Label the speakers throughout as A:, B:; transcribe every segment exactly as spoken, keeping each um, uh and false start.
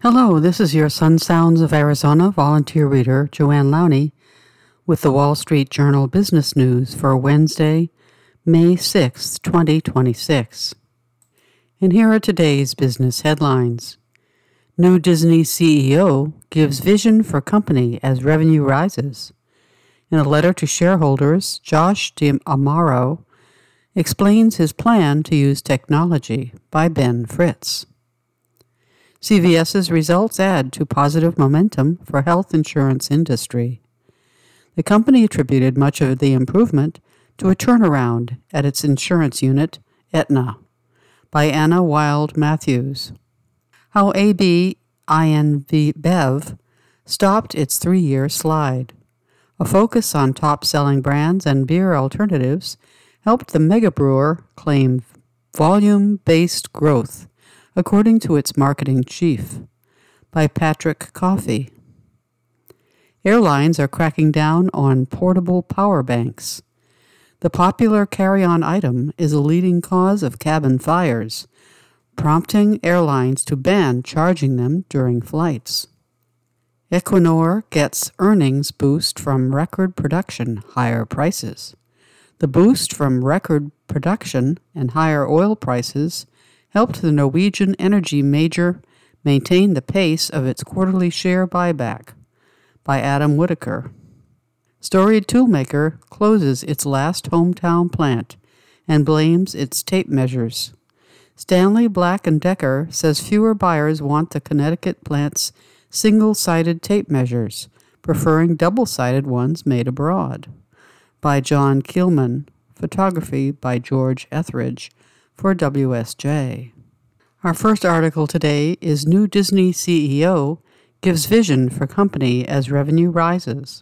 A: Hello, this is your Sun Sounds of Arizona volunteer reader, Joanne Lowney, with the Wall Street Journal Business News for Wednesday, May sixth, twenty twenty-six. And here are today's business headlines. New Disney C E O gives vision for company as revenue rises. In a letter to shareholders, Josh D'Amaro explains his plan to use technology by Ben Fritz. CVS's results add to positive momentum for health insurance industry. The company attributed much of the improvement to a turnaround at its insurance unit, Aetna, by Anna Wild Matthews. How A B InBev stopped its three-year slide. A focus on top-selling brands and beer alternatives helped the mega brewer claim volume-based growth, according to its marketing chief, by Patrick Coffey. Airlines are cracking down on portable power banks. The popular carry-on item is a leading cause of cabin fires, prompting airlines to ban charging them during flights. Equinor gets earnings boost from record production, higher prices. The boost from record production and higher oil prices helped the Norwegian energy major maintain the pace of its quarterly share buyback, by Adam Whitaker. Storied Toolmaker closes its last hometown plant and blames its tape measures. Stanley Black and Decker says fewer buyers want the Connecticut plant's single-sided tape measures, preferring double-sided ones made abroad, by John Keelman. Photography by George Etheridge for W S J. Our first article today is New Disney C E O gives vision for company as revenue rises.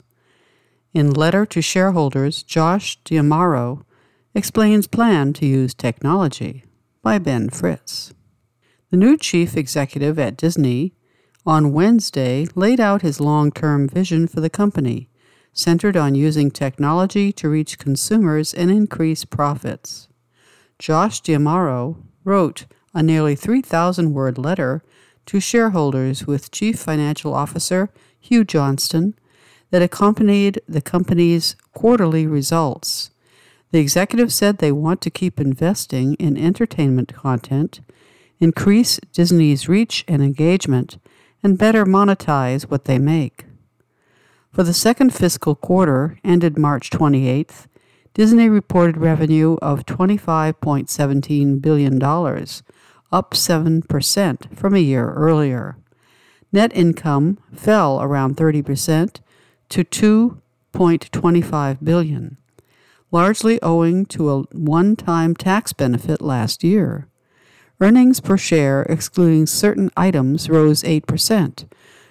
A: In letter to shareholders, Josh D'Amaro explains plan to use technology, by Ben Fritz. The new chief executive at Disney on Wednesday laid out his long-term vision for the company, centered on using technology to reach consumers and increase profits. Josh D'Amaro wrote a nearly three thousand word letter to shareholders with Chief Financial Officer Hugh Johnston that accompanied the company's quarterly results. The executive said they want to keep investing in entertainment content, increase Disney's reach and engagement, and better monetize what they make. For the second fiscal quarter, ended March twenty-eighth, Disney reported revenue of twenty-five point one seven billion dollars, up seven percent from a year earlier. Net income fell around thirty percent to two point two five billion dollars, largely owing to a one-time tax benefit last year. Earnings per share, excluding certain items, rose eight percent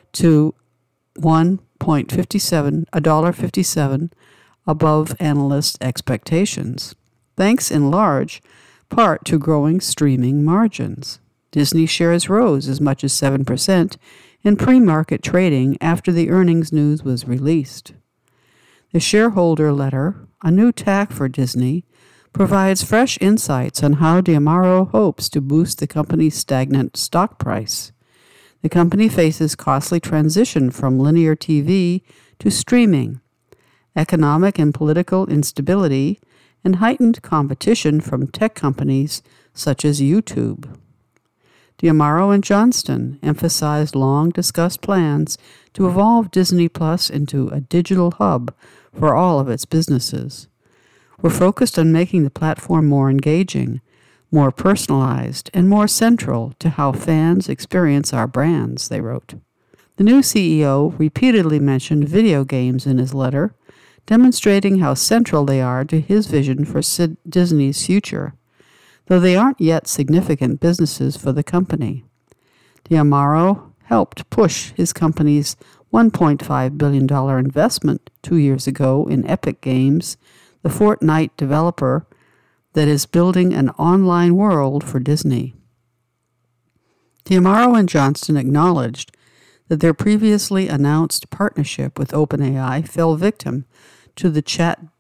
A: to one point five seven, one dollar fifty-seven, above analyst expectations, thanks in large part to growing streaming margins. Disney shares rose as much as seven percent in pre-market trading after the earnings news was released. The shareholder letter, a new tack for Disney, provides fresh insights on how D'Amaro hopes to boost the company's stagnant stock price. The company faces costly transition from linear T V to streaming, economic and political instability, and heightened competition from tech companies such as YouTube. D'Amaro and Johnston emphasized long-discussed plans to evolve Disney Plus into a digital hub for all of its businesses. We're focused on making the platform more engaging, more personalized, and more central to how fans experience our brands, they wrote. The new C E O repeatedly mentioned video games in his letter, demonstrating how central they are to his vision for Sid- Disney's future, though they aren't yet significant businesses for the company. D'Amaro helped push his company's one point five billion dollars investment two years ago in Epic Games, the Fortnite developer that is building an online world for Disney. D'Amaro and Johnston acknowledged that their previously announced partnership with OpenAI fell victim to the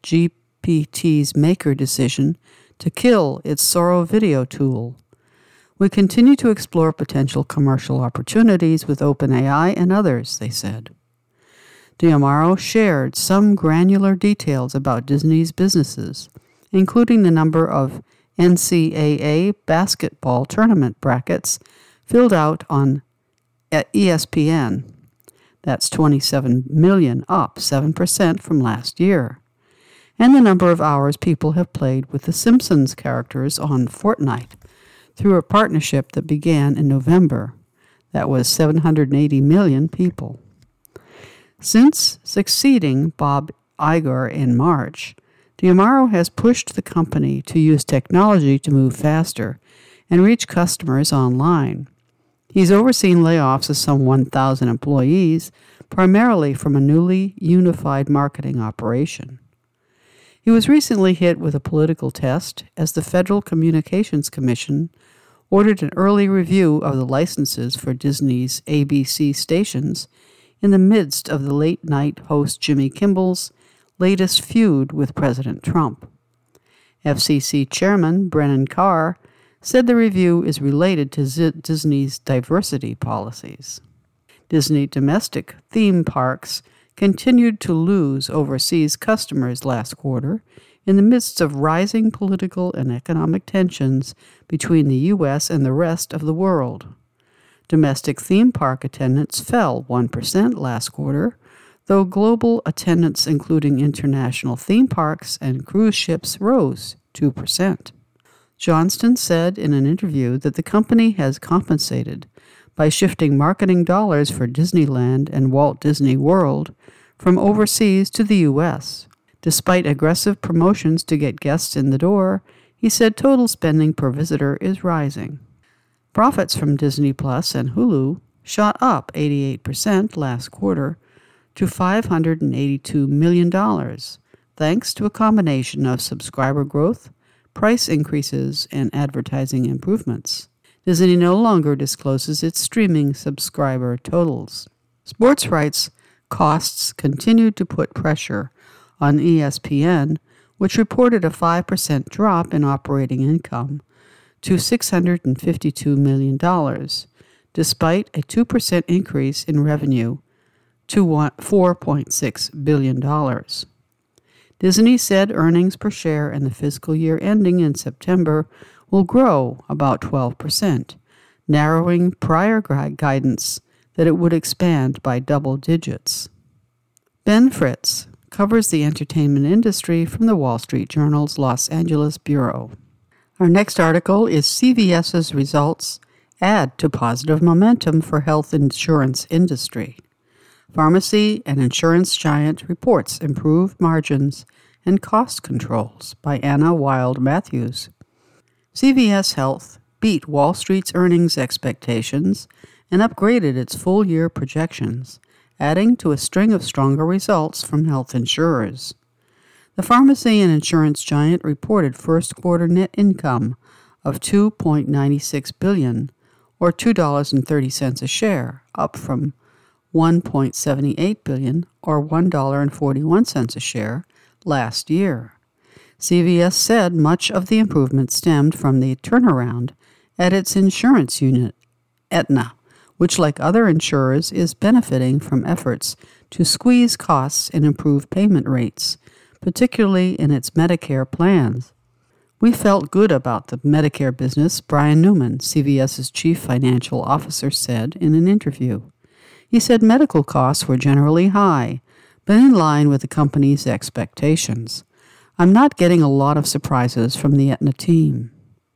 A: ChatGPT's maker decision to kill its Sora video tool. We continue to explore potential commercial opportunities with OpenAI and others, they said. D'Amaro shared some granular details about Disney's businesses, including the number of N C double A basketball tournament brackets filled out on E S P N. That's twenty-seven million, up seven percent from last year. And the number of hours people have played with the Simpsons characters on Fortnite through a partnership that began in November. That was seven hundred eighty million people. Since succeeding Bob Iger in March, D'Amaro has pushed the company to use technology to move faster and reach customers online. He's overseen layoffs of some one thousand employees, primarily from a newly unified marketing operation. He was recently hit with a political test as the Federal Communications Commission ordered an early review of the licenses for Disney's A B C stations in the midst of the late-night host Jimmy Kimmel's latest feud with President Trump. F C C Chairman Brennan Carr said the review is related to Z- Disney's diversity policies. Disney domestic theme parks continued to lose overseas customers last quarter in the midst of rising political and economic tensions between the U S and the rest of the world. Domestic theme park attendance fell one percent last quarter, though global attendance, including international theme parks and cruise ships, rose two percent. Johnston said in an interview that the company has compensated by shifting marketing dollars for Disneyland and Walt Disney World from overseas to the U S. Despite aggressive promotions to get guests in the door, he said total spending per visitor is rising. Profits from Disney Plus and Hulu shot up eighty-eight percent last quarter to five hundred eighty-two million dollars, thanks to a combination of subscriber growth, price increases, and advertising improvements. Disney no longer discloses its streaming subscriber totals. Sports rights costs continued to put pressure on E S P N, which reported a five percent drop in operating income to six hundred fifty-two million dollars, despite a two percent increase in revenue to four point six billion dollars. Disney said earnings per share in the fiscal year ending in September will grow about twelve percent, narrowing prior guidance that it would expand by double digits. Ben Fritz covers the entertainment industry from the Wall Street Journal's Los Angeles bureau. Our next article is CVS's results add to positive momentum for health insurance industry. Pharmacy and insurance giant reports improved margins and cost controls by Anna Wild Matthews. C V S Health beat Wall Street's earnings expectations and upgraded its full-year projections, adding to a string of stronger results from health insurers. The pharmacy and insurance giant reported first-quarter net income of two point nine six billion dollars, or two dollars and thirty cents a share, up from one point seven eight billion dollars, or one dollar and forty-one cents a share, last year. C V S said much of the improvement stemmed from the turnaround at its insurance unit, Aetna, which, like other insurers, is benefiting from efforts to squeeze costs and improve payment rates, particularly in its Medicare plans. We felt good about the Medicare business, Brian Newman, CVS's chief financial officer, said in an interview. He said medical costs were generally high, but in line with the company's expectations. I'm not getting a lot of surprises from the Aetna team.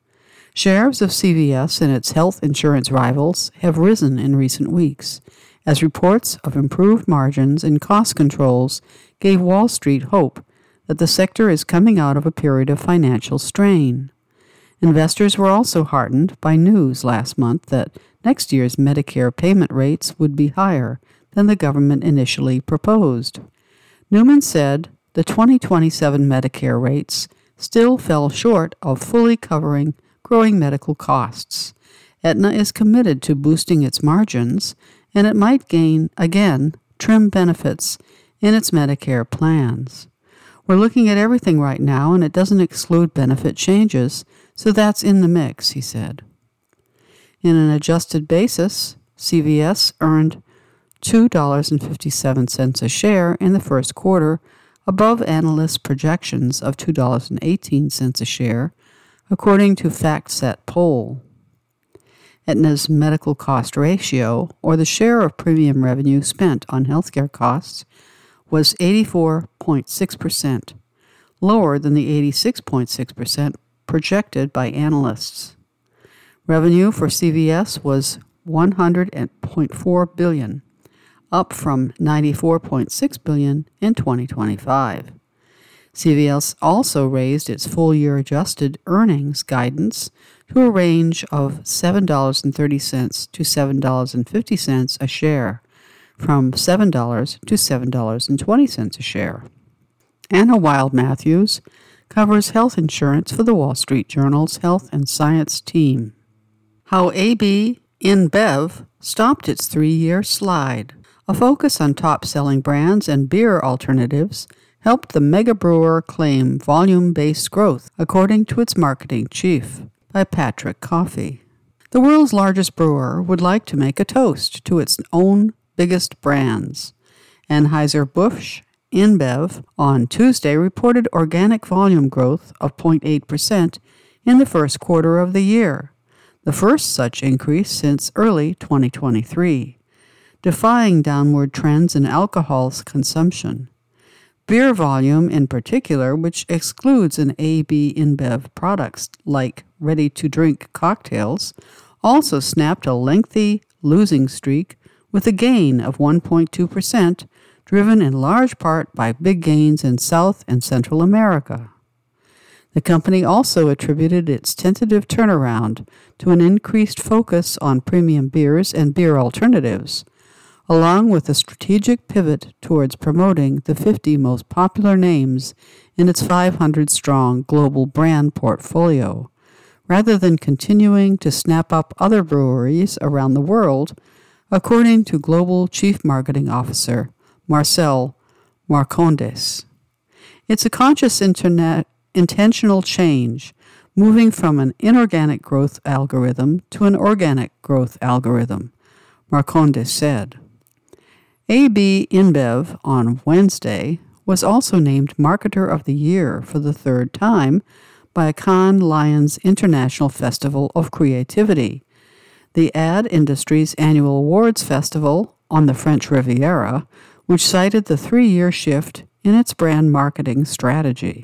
A: Shares of C V S and its health insurance rivals have risen in recent weeks, as reports of improved margins and cost controls gave Wall Street hope that the sector is coming out of a period of financial strain. Investors were also heartened by news last month that next year's Medicare payment rates would be higher than the government initially proposed. Newman said the twenty twenty-seven Medicare rates still fell short of fully covering growing medical costs. Aetna is committed to boosting its margins, and it might gain, again, trim benefits in its Medicare plans. We're looking at everything right now, and it doesn't exclude benefit changes, so that's in the mix, he said. In an adjusted basis, C V S earned two dollars and fifty-seven cents a share in the first quarter, above analysts' projections of two dollars and eighteen cents a share, according to FactSet poll. Aetna's medical cost ratio, or the share of premium revenue spent on healthcare costs, was eighty-four point six percent, lower than the eighty-six point six percent projected by analysts. Revenue for C V S was one hundred point four billion dollars, up from ninety-four point six billion dollars in twenty twenty-five. C V S also raised its full-year adjusted earnings guidance to a range of seven dollars and thirty cents to seven dollars and fifty cents a share, from seven dollars to seven dollars and twenty cents a share. Anna Wild Matthews covers health insurance for the Wall Street Journal's Health and Science team. How A B InBev stopped its three-year slide. A focus on top-selling brands and beer alternatives helped the mega brewer claim volume-based growth, according to its marketing chief, by Patrick Coffey. The world's largest brewer would like to make a toast to its own biggest brands. Anheuser-Busch InBev on Tuesday reported organic volume growth of zero point eight percent in the first quarter of the year, the first such increase since early twenty twenty-three, defying downward trends in alcohol consumption. Beer volume in particular, which excludes an A B InBev products like ready-to-drink cocktails, also snapped a lengthy losing streak with a gain of one point two percent, driven in large part by big gains in South and Central America. The company also attributed its tentative turnaround to an increased focus on premium beers and beer alternatives, along with a strategic pivot towards promoting the fifty most popular names in its five hundred strong global brand portfolio, rather than continuing to snap up other breweries around the world, according to Global Chief Marketing Officer Marcel Marcondes. It's a conscious internet, intentional change, moving from an inorganic growth algorithm to an organic growth algorithm, Marcondes said. A B InBev on Wednesday was also named Marketer of the Year for the third time by Cannes Lions International Festival of Creativity, the ad industry's annual awards festival on the French Riviera, which cited the three-year shift in its brand marketing strategy.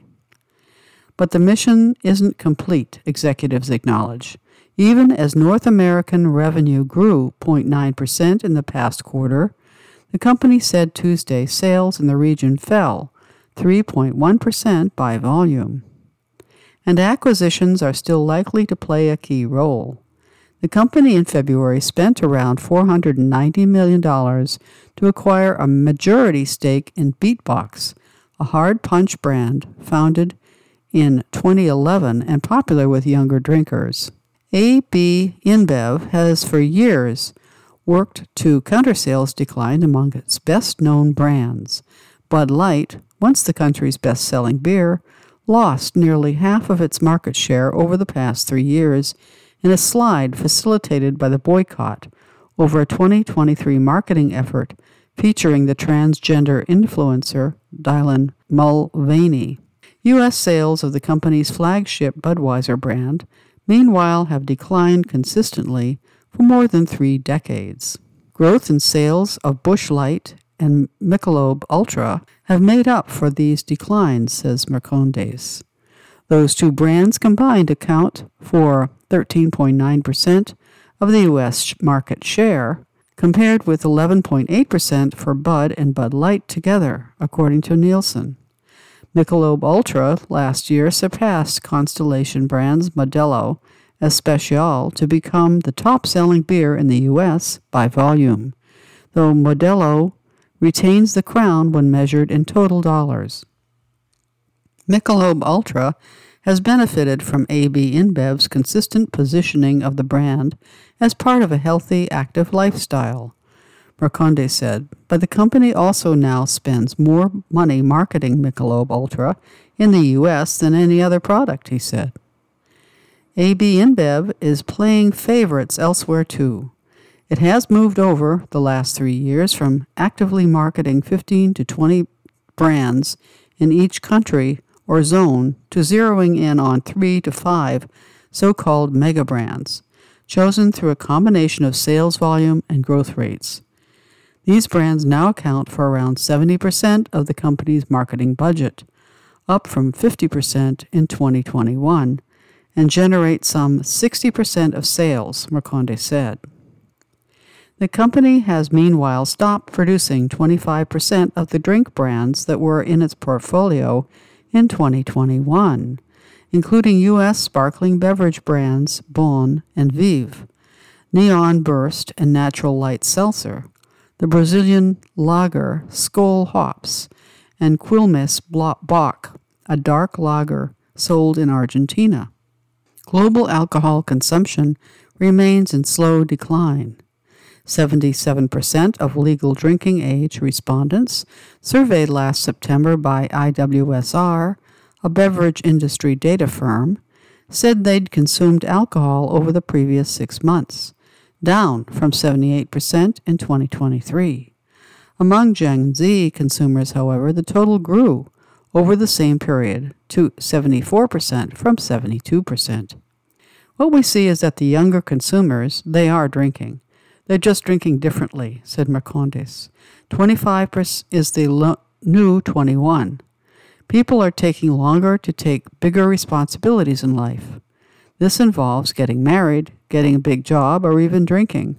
A: But the mission isn't complete, executives acknowledge. Even as North American revenue grew zero point nine percent in the past quarter, the company said Tuesday sales in the region fell three point one percent by volume. And acquisitions are still likely to play a key role. The company in February spent around four hundred ninety million dollars to acquire a majority stake in Beatbox, a hard punch brand founded in twenty eleven and popular with younger drinkers. A B InBev has for years worked to counter sales decline among its best-known brands. Bud Light, once the country's best-selling beer, lost nearly half of its market share over the past three years in a slide facilitated by the boycott over a twenty twenty-three marketing effort featuring the transgender influencer Dylan Mulvaney. U S sales of the company's flagship Budweiser brand, meanwhile, have declined consistently for more than three decades. Growth in sales of Busch Light and Michelob Ultra have made up for these declines, says Marcondes. Those two brands combined account for thirteen point nine percent of the U S market share, compared with eleven point eight percent for Bud and Bud Light together, according to Nielsen. Michelob Ultra last year surpassed Constellation Brands' Modelo Especial to become the top-selling beer in the U S by volume, though Modelo retains the crown when measured in total dollars. Michelob Ultra has benefited from A B InBev's consistent positioning of the brand as part of a healthy, active lifestyle, Marcondes said, but the company also now spends more money marketing Michelob Ultra in the U S than any other product, he said. A B InBev is playing favorites elsewhere too. It has moved over the last three years from actively marketing fifteen to twenty brands in each country or zone to zeroing in on three to five so-called mega brands, chosen through a combination of sales volume and growth rates. These brands now account for around seventy percent of the company's marketing budget, up from fifty percent in twenty twenty-one, and generate some sixty percent of sales, Mercondes said. The company has meanwhile stopped producing twenty-five percent of the drink brands that were in its portfolio in twenty twenty-one, including U S sparkling beverage brands Bon and Vive, Neon Burst and Natural Light Seltzer, the Brazilian lager Skol Hops, and Quilmes Bock, a dark lager sold in Argentina. Global alcohol consumption remains in slow decline. seventy-seven percent of legal drinking age respondents surveyed last September by I W S R, a beverage industry data firm, said they'd consumed alcohol over the previous six months, down from seventy-eight percent in twenty twenty-three. Among Gen Z consumers, however, the total grew over the same period to seventy-four percent from seventy-two percent. What we see is that the younger consumers, they are drinking. They're just drinking differently, said Mercondes. twenty-five percent is the lo- new twenty-one. People are taking longer to take bigger responsibilities in life. This involves getting married, getting a big job, or even drinking.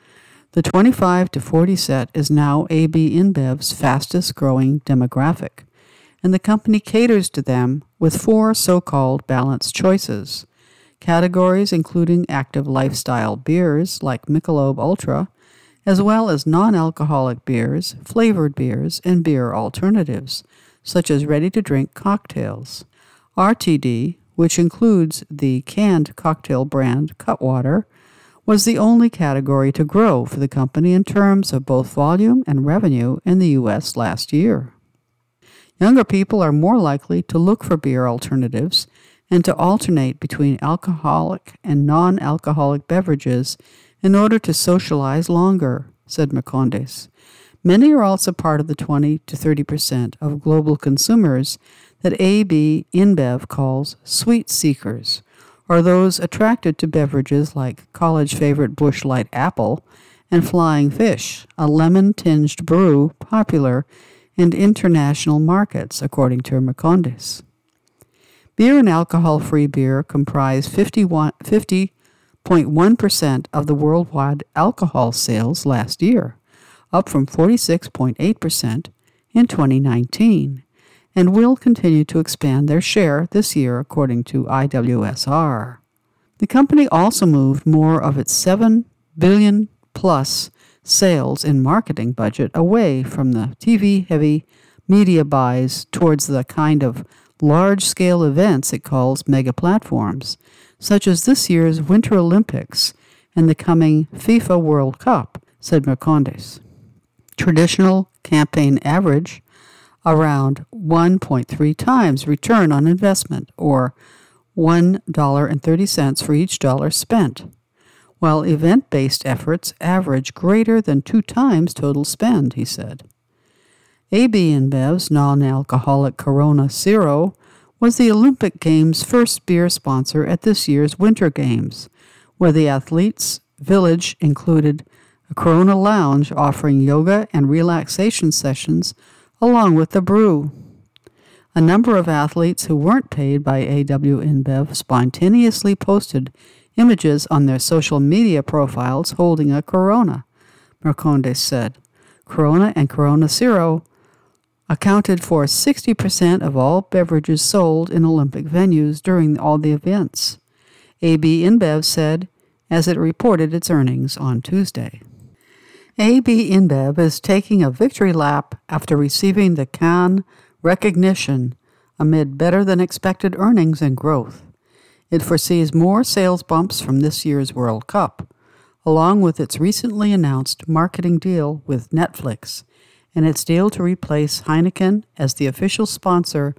A: The twenty-five to forty set is now A B InBev's fastest growing demographic, and the company caters to them with four so-called balanced choices. Categories including active lifestyle beers like Michelob Ultra, as well as non-alcoholic beers, flavored beers, and beer alternatives, such as ready-to-drink cocktails. R T D, which includes the canned cocktail brand Cutwater, was the only category to grow for the company in terms of both volume and revenue in the U S last year. Younger people are more likely to look for beer alternatives and to alternate between alcoholic and non-alcoholic beverages in order to socialize longer, said Mercondes. Many are also part of the twenty to thirty percent of global consumers that A B InBev calls sweet seekers, or those attracted to beverages like college favorite Busch Light Apple and Flying Fish, a lemon-tinged brew popular in international markets, according to Mercondes. Beer and alcohol-free beer comprise fifty point one percent of the worldwide alcohol sales last year, up from forty-six point eight percent in twenty nineteen, and will continue to expand their share this year, according to I W S R. The company also moved more of its seven billion dollars plus sales in marketing budget away from the T V-heavy media buys towards the kind of large-scale events it calls mega platforms, such as this year's Winter Olympics and the coming FIFA World Cup, said Mercondes. Traditional campaign average around one point three times return on investment, or one dollar and thirty cents for each dollar spent, while event-based efforts average greater than two times total spend, he said. A B InBev's non-alcoholic Corona Zero was the Olympic Games' first beer sponsor at this year's Winter Games, where the athletes' village included a Corona lounge offering yoga and relaxation sessions along with the brew. A number of athletes who weren't paid by A W InBev spontaneously posted images on their social media profiles holding a Corona, Mercondes said. Corona and Corona Zero accounted for sixty percent of all beverages sold in Olympic venues during all the events, A B InBev said as it reported its earnings on Tuesday. A B InBev is taking a victory lap after receiving the Cannes recognition amid better-than-expected earnings and growth. It foresees more sales bumps from this year's World Cup, along with its recently announced marketing deal with Netflix and its deal to replace Heineken as the official sponsor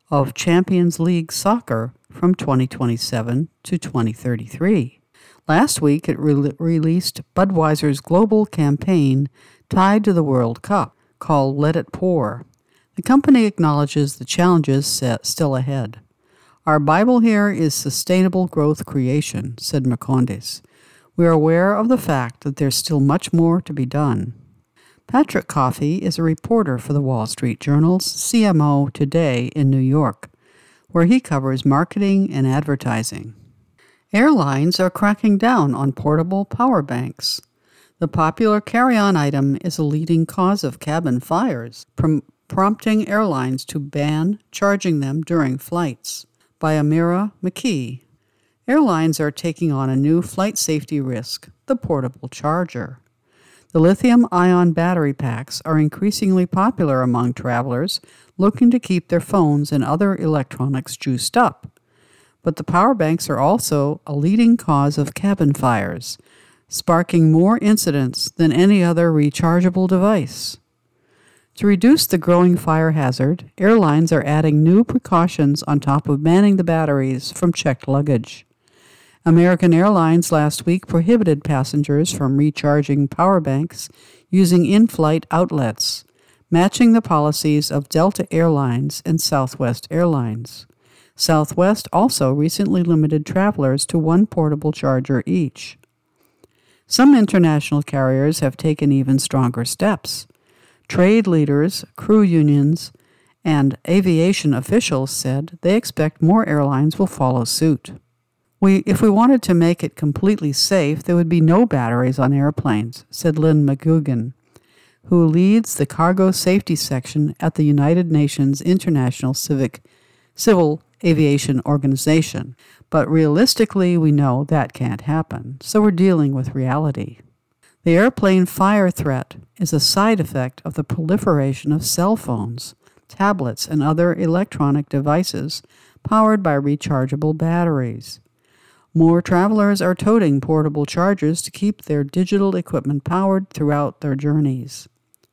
A: of Champions League soccer from twenty twenty-seven to twenty thirty-three. Last week, it re- released Budweiser's global campaign tied to the World Cup, called Let It Pour. The company acknowledges the challenges set still ahead. Our Bible here is sustainable growth creation, said Marcondes. We are aware of the fact that there's still much more to be done. Patrick Coffey is a reporter for the Wall Street Journal's C M O Today in New York, where he covers marketing and advertising. Airlines are cracking down on portable power banks. The popular carry-on item is a leading cause of cabin fires, prom- prompting airlines to ban charging them during flights. By Amira McKee. Airlines are taking on a new flight safety risk, the portable charger. The lithium-ion battery packs are increasingly popular among travelers looking to keep their phones and other electronics juiced up. But the power banks are also a leading cause of cabin fires, sparking more incidents than any other rechargeable device. To reduce the growing fire hazard, airlines are adding new precautions on top of banning the batteries from checked luggage. American Airlines last week prohibited passengers from recharging power banks using in-flight outlets, matching the policies of Delta Airlines and Southwest Airlines. Southwest also recently limited travelers to one portable charger each. Some international carriers have taken even stronger steps. Trade leaders, crew unions, and aviation officials said they expect more airlines will follow suit. We, if we wanted to make it completely safe, there would be no batteries on airplanes, said Lynn McGugan, who leads the cargo safety section at the United Nations International Civic, Civil Aviation Organization. But realistically, we know that can't happen, so we're dealing with reality. The airplane fire threat is a side effect of the proliferation of cell phones, tablets, and other electronic devices powered by rechargeable batteries. More travelers are toting portable chargers to keep their digital equipment powered throughout their journeys.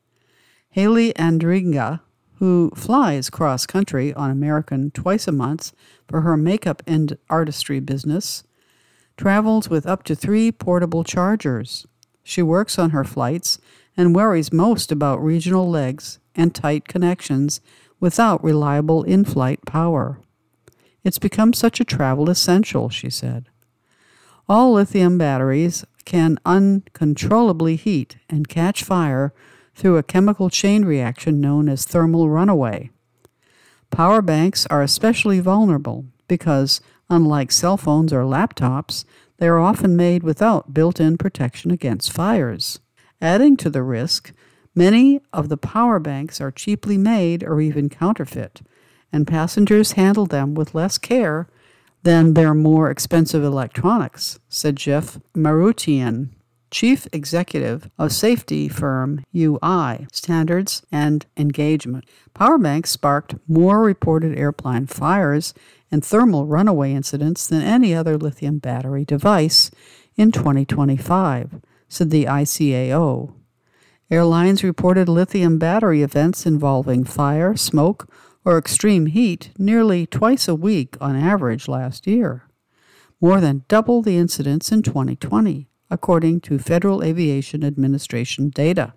A: Haley Andringa, who flies cross-country on American twice a month for her makeup and artistry business, travels with up to three portable chargers. She works on her flights and worries most about regional legs and tight connections without reliable in-flight power. It's become such a travel essential, she said. All lithium batteries can uncontrollably heat and catch fire through a chemical chain reaction known as thermal runaway. Power banks are especially vulnerable because, unlike cell phones or laptops, they are often made without built-in protection against fires. Adding to the risk, many of the power banks are cheaply made or even counterfeit, and passengers handle them with less care than their more expensive electronics, said Jeff Marutian, chief executive of safety firm U I, Standards and Engagement. Power banks sparked more reported airplane fires and thermal runaway incidents than any other lithium battery device in twenty twenty-five, said the I C A O. Airlines reported lithium battery events involving fire, smoke, or extreme heat nearly twice a week on average last year, more than double the incidents in twenty twenty, according to Federal Aviation Administration data.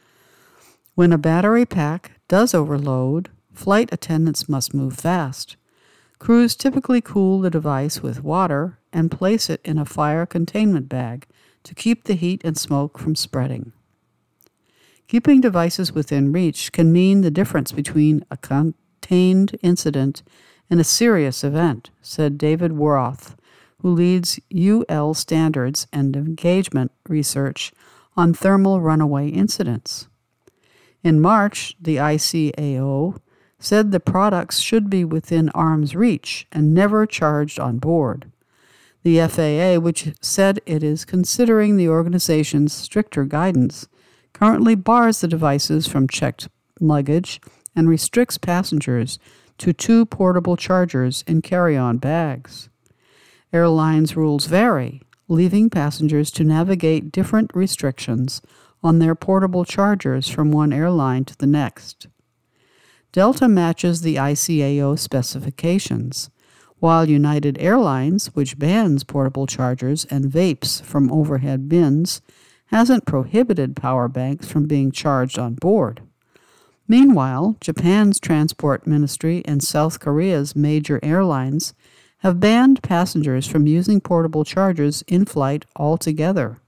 A: When a battery pack does overload, flight attendants must move fast. Crews typically cool the device with water and place it in a fire containment bag to keep the heat and smoke from spreading. Keeping devices within reach can mean the difference between a contained incident and a serious event, said David Worth, who leads U L Standards and Engagement research on thermal runaway incidents. In March, the I C A O said the products should be within arm's reach and never charged on board. The F A A, which said it is considering the organization's stricter guidance, currently bars the devices from checked luggage and restricts passengers to two portable chargers in carry-on bags. Airlines' rules vary, leaving passengers to navigate different restrictions on their portable chargers from one airline to the next. Delta matches the I C A O specifications, while United Airlines, which bans portable chargers and vapes from overhead bins, hasn't prohibited power banks from being charged on board. Meanwhile, Japan's Transport Ministry and South Korea's major airlines have banned passengers from using portable chargers in flight altogether.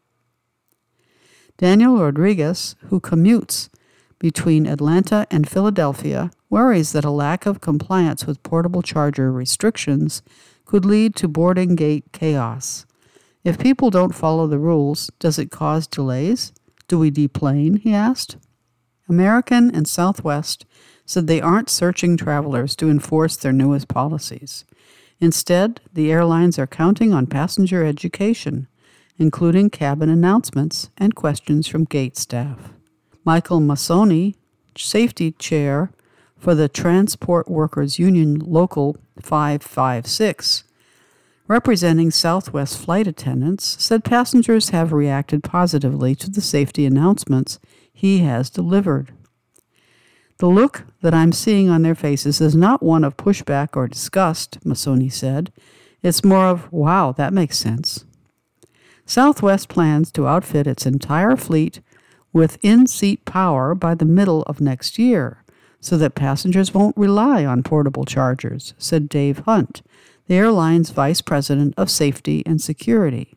A: Daniel Rodriguez, who commutes between Atlanta and Philadelphia, worries that a lack of compliance with portable charger restrictions could lead to boarding gate chaos. If people don't follow the rules, does it cause delays? Do we deplane? He asked. American and Southwest said they aren't searching travelers to enforce their newest policies. Instead, the airlines are counting on passenger education, including cabin announcements and questions from gate staff. Michael Massoni, safety chair for the Transport Workers Union Local five five six, representing Southwest flight attendants, said passengers have reacted positively to the safety announcements he has delivered. The look that I'm seeing on their faces is not one of pushback or disgust, Massoni said. It's more of, wow, that makes sense. Southwest plans to outfit its entire fleet with in-seat power by the middle of next year, so that passengers won't rely on portable chargers, said Dave Hunt, the airline's vice president of safety and security.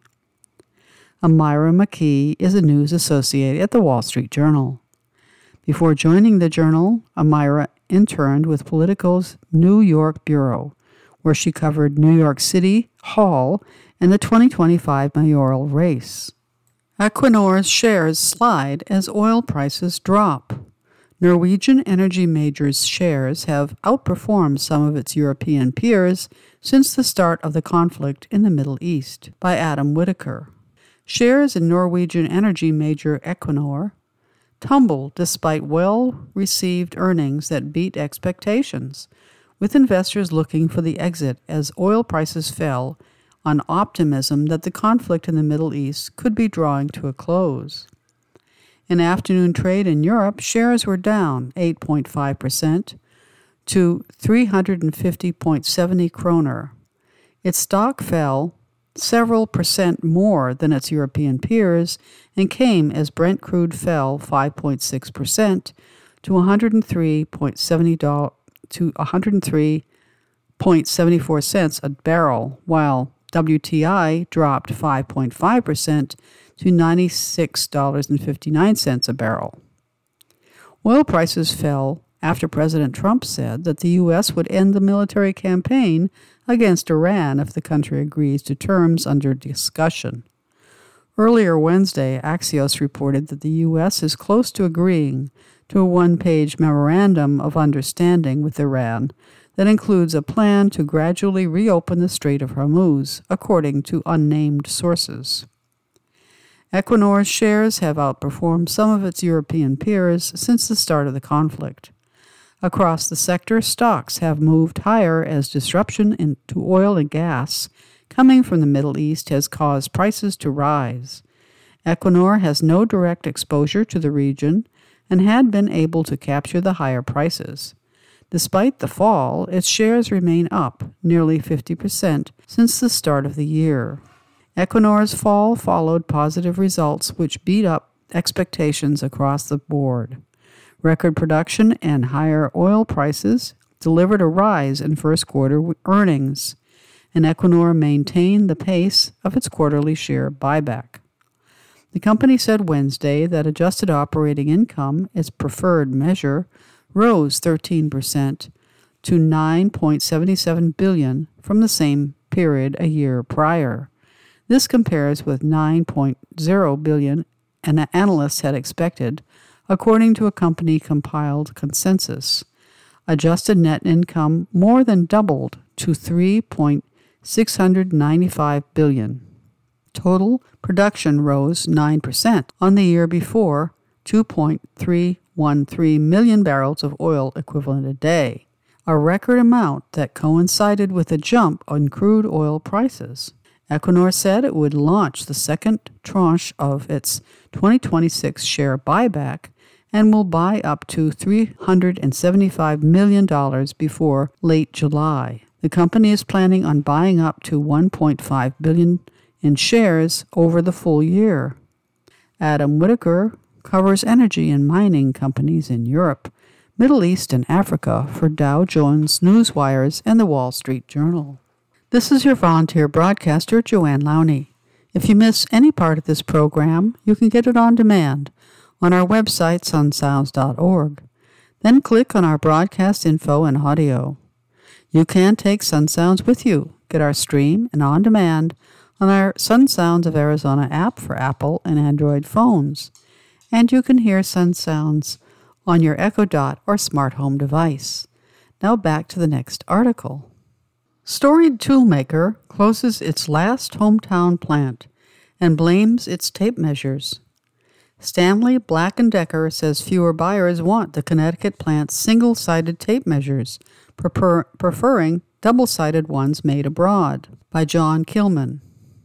A: Amira McKee is a news associate at the Wall Street Journal. Before joining the Journal, Amira interned with Politico's New York bureau, where she covered New York City Hall and the twenty twenty-five mayoral race. Equinor's shares slide as oil prices drop. Norwegian energy majors' shares have outperformed some of its European peers since the start of the conflict in the Middle East, by Adam Whitaker. Shares in Norwegian energy major Equinor tumbled despite well-received earnings that beat expectations, with investors looking for the exit as oil prices fell on optimism that the conflict in the Middle East could be drawing to a close. In afternoon trade in Europe, shares were down eight point five percent to three hundred fifty point seven zero kroner. Its stock fell several percent more than its European peers and came as Brent crude fell five point six percent to one hundred three point seven zero to one hundred three point seven four cents a barrel, while W T I dropped five point five percent to ninety-six dollars and fifty-nine cents a barrel. Oil prices fell after President Trump said that the U S would end the military campaign against Iran if the country agrees to terms under discussion. Earlier Wednesday, Axios reported that the U S is close to agreeing to a one-page memorandum of understanding with Iran that includes a plan to gradually reopen the Strait of Hormuz, according to unnamed sources. Equinor's shares have outperformed some of its European peers since the start of the conflict. Across the sector, stocks have moved higher as disruption into oil and gas coming from the Middle East has caused prices to rise. Equinor has no direct exposure to the region and had been able to capture the higher prices. Despite the fall, its shares remain up nearly fifty percent since the start of the year. Equinor's fall followed positive results which beat up expectations across the board. Record production and higher oil prices delivered a rise in first quarter earnings, and Equinor maintained the pace of its quarterly share buyback. The company said Wednesday that adjusted operating income, its preferred measure, rose thirteen percent to nine point seven seven billion dollars from the same period a year prior. This compares with nine point zero billion dollars an analysts had expected, according to a company-compiled consensus. Adjusted net income more than doubled to three point six nine five billion dollars. Total production rose nine percent on the year before, two point three one three million barrels of oil equivalent a day, a record amount that coincided with a jump on crude oil prices. Equinor said it would launch the second tranche of its twenty twenty-six share buyback and will buy up to three hundred seventy-five million dollars before late July. The company is planning on buying up to one point five billion dollars in shares over the full year. Adam Whitaker covers energy and mining companies in Europe, Middle East, and Africa for Dow Jones, Newswires, and the Wall Street Journal. This is your volunteer broadcaster, Joanne Lowney. If you miss any part of this program, you can get it on demand on our website, sun sounds dot org. Then click on our broadcast info and audio. You can take Sun Sounds with you. Get our stream and on demand on our Sun Sounds of Arizona app for Apple and Android phones. And you can hear Sun Sounds on your Echo Dot or smart home device. Now back to the next article. Storied Toolmaker closes its last hometown plant and blames its tape measures. Stanley Black and Decker says fewer buyers want the Connecticut plant's single-sided tape measures, prefer- preferring double-sided ones made abroad. By John Kilman.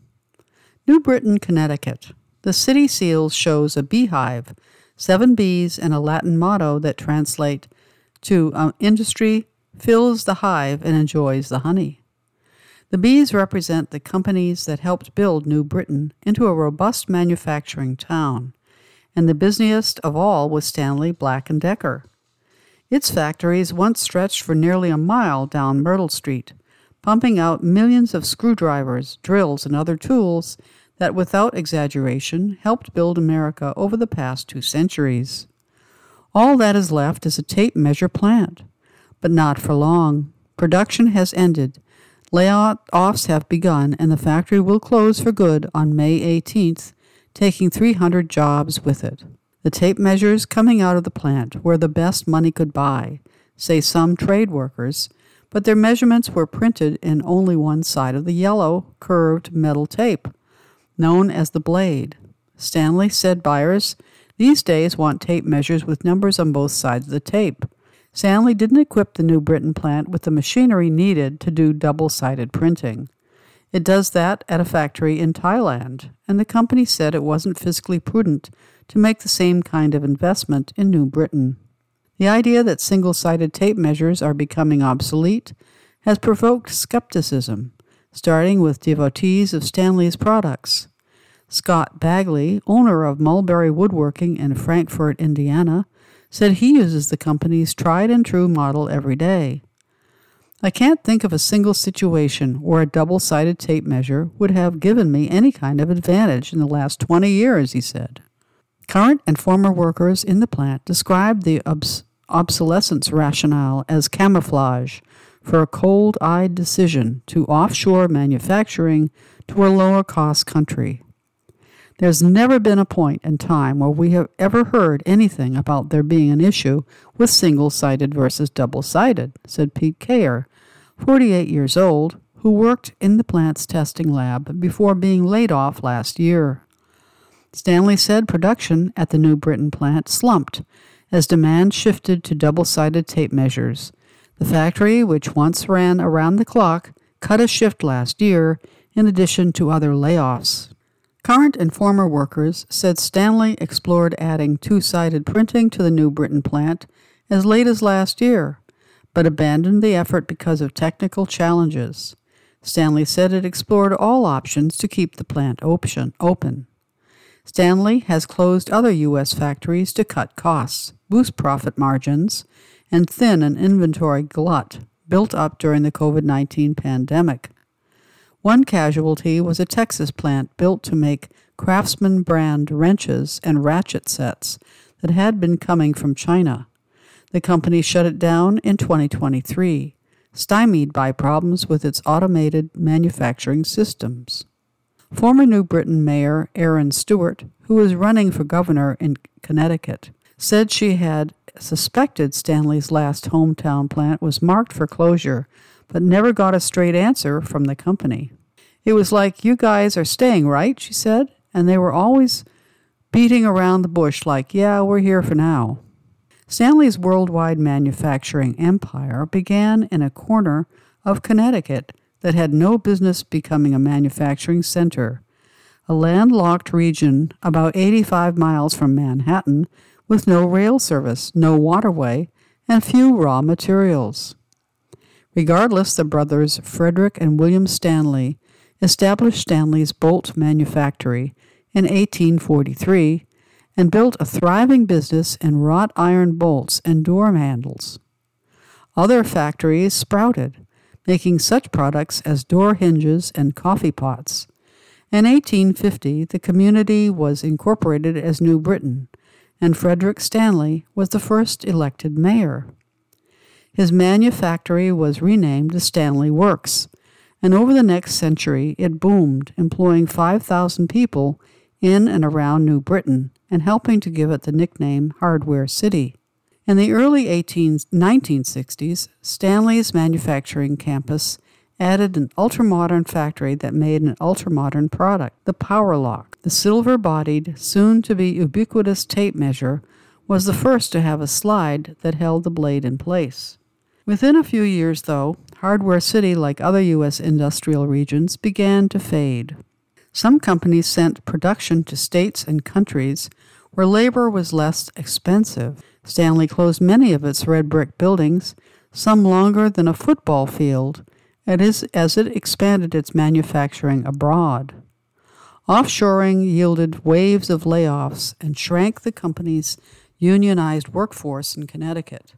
A: New Britain, Connecticut. The city seal shows a beehive, seven bees, and a Latin motto that translate to um, industry fills the hive and enjoys the honey. The bees represent the companies that helped build New Britain into a robust manufacturing town, and the busiest of all was Stanley Black and Decker. Its factories once stretched for nearly a mile down Myrtle Street, pumping out millions of screwdrivers, drills, and other tools that, without exaggeration, helped build America over the past two centuries. All that is left is a tape measure plant. But not for long. Production has ended. Layoffs have begun, and the factory will close for good on May eighteenth, taking three hundred jobs with it. The tape measures coming out of the plant were the best money could buy, say some trade workers, but their measurements were printed in only one side of the yellow, curved metal tape, known as the blade. Stanley said buyers these days want tape measures with numbers on both sides of the tape. Stanley didn't equip the New Britain plant with the machinery needed to do double-sided printing. It does that at a factory in Thailand, and the company said it wasn't fiscally prudent to make the same kind of investment in New Britain. The idea that single-sided tape measures are becoming obsolete has provoked skepticism, starting with devotees of Stanley's products. Scott Bagley, owner of Mulberry Woodworking in Frankfort, Indiana, said he uses the company's tried-and-true model every day. I can't think of a single situation where a double-sided tape measure would have given me any kind of advantage in the last twenty years, he said. Current and former workers in the plant described the obs- obsolescence rationale as camouflage for a cold-eyed decision to offshore manufacturing to a lower-cost country. There's never been a point in time where we have ever heard anything about there being an issue with single-sided versus double-sided, said Pete Kayer, forty-eight years old, who worked in the plant's testing lab before being laid off last year. Stanley said production at the New Britain plant slumped as demand shifted to double-sided tape measures. The factory, which once ran around the clock, cut a shift last year in addition to other layoffs. Current and former workers said Stanley explored adding two-sided printing to the New Britain plant as late as last year, but abandoned the effort because of technical challenges. Stanley said it explored all options to keep the plant option open. Stanley has closed other U S factories to cut costs, boost profit margins, and thin an inventory glut built up during the covid nineteen pandemic. One casualty was a Texas plant built to make Craftsman brand wrenches and ratchet sets that had been coming from China. The company shut it down in twenty twenty-three, stymied by problems with its automated manufacturing systems. Former New Britain Mayor Erin Stewart, who was running for governor in Connecticut, said she had suspected Stanley's last hometown plant was marked for closure, but never got a straight answer from the company. It was like, "You guys are staying, right?" she said, and they were always beating around the bush like, "Yeah, we're here for now." Stanley's worldwide manufacturing empire began in a corner of Connecticut that had no business becoming a manufacturing center. A landlocked region about eighty-five miles from Manhattan with no rail service, no waterway, and few raw materials. Regardless, the brothers Frederick and William Stanley established Stanley's Bolt Manufactory in eighteen forty-three and built a thriving business in wrought iron bolts and door handles. Other factories sprouted, making such products as door hinges and coffee pots. In eighteen fifty, the community was incorporated as New Britain, and Frederick Stanley was the first elected mayor. His manufactory was renamed the Stanley Works, and over the next century it boomed, employing five thousand people in and around New Britain and helping to give it the nickname Hardware City. In the early nineteen sixties, Stanley's manufacturing campus added an ultramodern factory that made an ultramodern product, the Powerlock. The silver-bodied, soon-to-be ubiquitous tape measure was the first to have a slide that held the blade in place. Within a few years, though, Hardware City, like other U S industrial regions, began to fade. Some companies sent production to states and countries where labor was less expensive. Stanley closed many of its red brick buildings, some longer than a football field, as it expanded its manufacturing abroad. Offshoring yielded waves of layoffs and shrank the company's unionized workforce in Connecticut.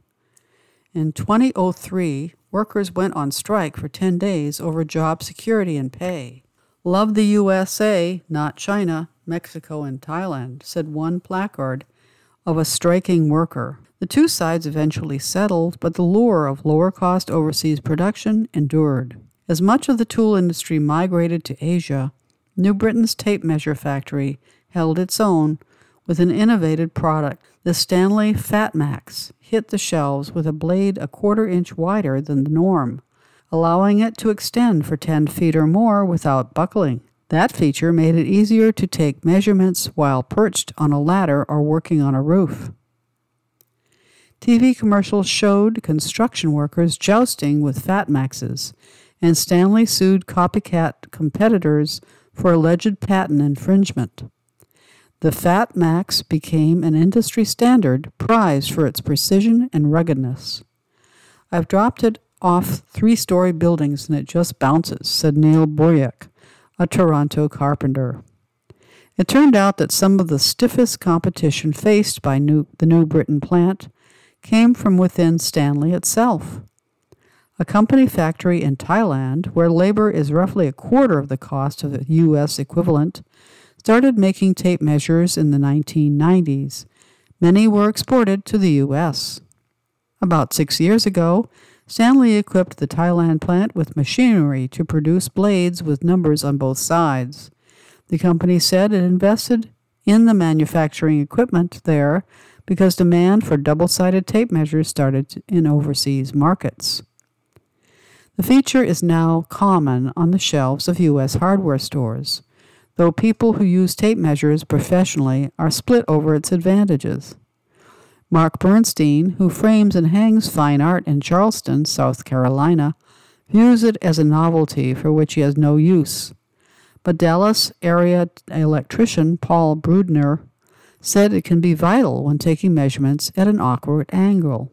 A: In two thousand three, workers went on strike for ten days over job security and pay. "Love the U S A, not China, Mexico, and Thailand," said one placard of a striking worker. The two sides eventually settled, but the lure of lower-cost overseas production endured. As much of the tool industry migrated to Asia, New Britain's tape measure factory held its own with an innovative product. The Stanley Fatmax hit the shelves with a blade a quarter inch wider than the norm, allowing it to extend for ten feet or more without buckling. That feature made it easier to take measurements while perched on a ladder or working on a roof. T V commercials showed construction workers jousting with Fatmaxes, and Stanley sued copycat competitors for alleged patent infringement. The Fatmax became an industry standard, prized for its precision and ruggedness. "I've dropped it off three-story buildings and it just bounces," said Neil Boryek, a Toronto carpenter. It turned out that some of the stiffest competition faced by New, the New Britain plant came from within Stanley itself. A company factory in Thailand, where labor is roughly a quarter of the cost of a U S equivalent, started making tape measures in the nineteen nineties. Many were exported to the U S. About six years ago, Stanley equipped the Thailand plant with machinery to produce blades with numbers on both sides. The company said it invested in the manufacturing equipment there because demand for double-sided tape measures started in overseas markets. The feature is now common on the shelves of U S hardware stores, though people who use tape measures professionally are split over its advantages. Mark Bernstein, who frames and hangs fine art in Charleston, South Carolina, views it as a novelty for which he has no use. But Dallas area electrician Paul Brudner said it can be vital when taking measurements at an awkward angle.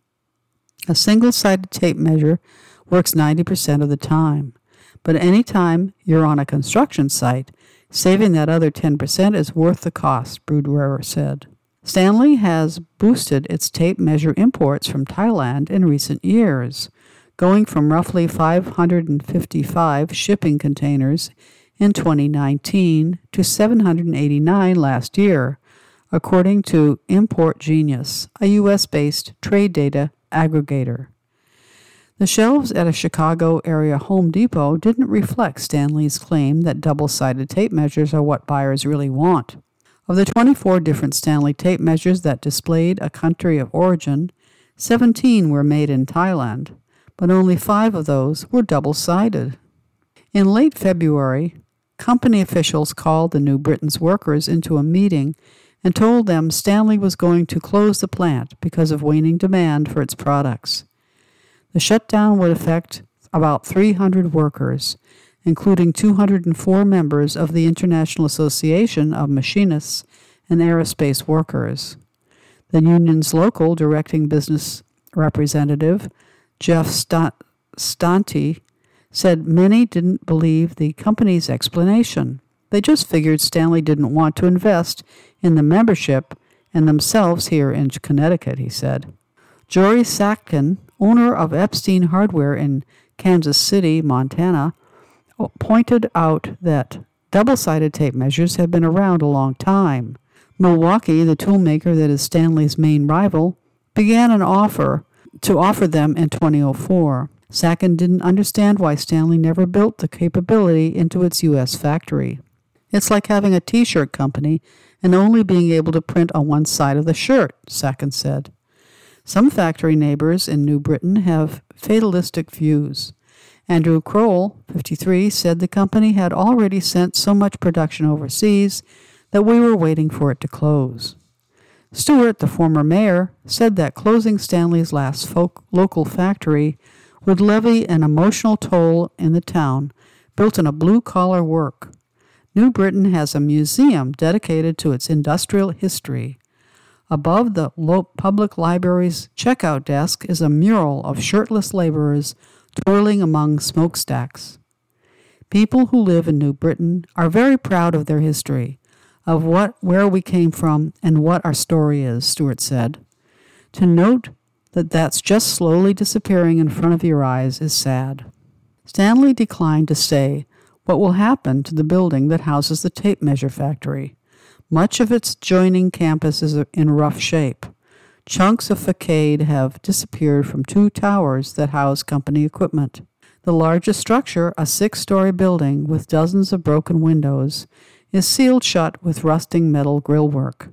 A: A single-sided tape measure works ninety percent of the time, but any time you're on a construction site, saving that other ten percent is worth the cost, Brudner said. Stanley has boosted its tape measure imports from Thailand in recent years, going from roughly five hundred fifty-five shipping containers in twenty nineteen to seven hundred eighty-nine last year, according to Import Genius, a U S-based trade data aggregator. The shelves at a Chicago area Home Depot didn't reflect Stanley's claim that double-sided tape measures are what buyers really want. Of the twenty-four different Stanley tape measures that displayed a country of origin, seventeen were made in Thailand, but only five of those were double-sided. In late February, company officials called the New Britain's workers into a meeting and told them Stanley was going to close the plant because of waning demand for its products. The shutdown would affect about three hundred workers, including two hundred four members of the International Association of Machinists and Aerospace Workers. The union's local directing business representative, Jeff Stanti, said many didn't believe the company's explanation. They just figured Stanley didn't want to invest in the membership and themselves here in Connecticut, he said. Jory Satkin, owner of Epstein Hardware in Kansas City, Montana, pointed out that double-sided tape measures have been around a long time. Milwaukee, the toolmaker that is Stanley's main rival, began an offer to offer them in twenty oh four. Satkin didn't understand why Stanley never built the capability into its U S factory. It's like having a T-shirt company and only being able to print on one side of the shirt, Satkin said. Some factory neighbors in New Britain have fatalistic views. Andrew Kroll, fifty-three, said the company had already sent so much production overseas that we were waiting for it to close. Stewart, the former mayor, said that closing Stanley's last folk local factory would levy an emotional toll in the town built in a blue-collar work. New Britain has a museum dedicated to its industrial history. Above the public library's checkout desk is a mural of shirtless laborers twirling among smokestacks. People who live in New Britain are very proud of their history, of what where we came from and what our story is, Stewart said. To note that that's just slowly disappearing in front of your eyes is sad. Stanley declined to say what will happen to the building that houses the tape measure factory. Much of its adjoining campus is in rough shape. Chunks of facade have disappeared from two towers that house company equipment. The largest structure, a six-story building with dozens of broken windows, is sealed shut with rusting metal grillwork.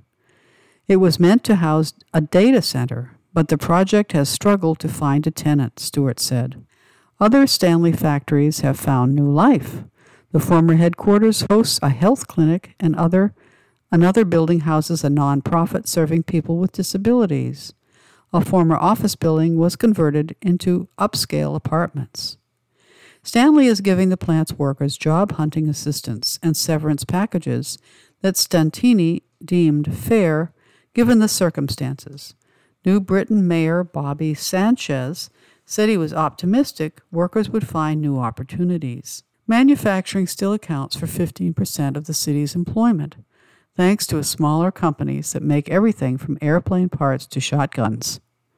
A: It was meant to house a data center, but the project has struggled to find a tenant, Stewart said. Other Stanley factories have found new life. The former headquarters hosts a health clinic, and other another building houses a nonprofit serving people with disabilities. A former office building was converted into upscale apartments. Stanley is giving the plant's workers job-hunting assistance and severance packages that Stantini deemed fair given the circumstances. New Britain Mayor Bobby Sanchez said he was optimistic workers would find new opportunities. Manufacturing still accounts for fifteen percent of the city's employment, thanks to smaller companies that make everything from airplane parts to shotguns.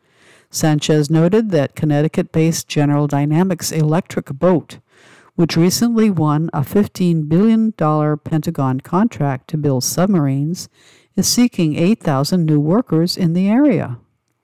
A: Sanchez noted that Connecticut-based General Dynamics Electric Boat, which recently won a fifteen billion dollars Pentagon contract to build submarines, is seeking eight thousand new workers in the area.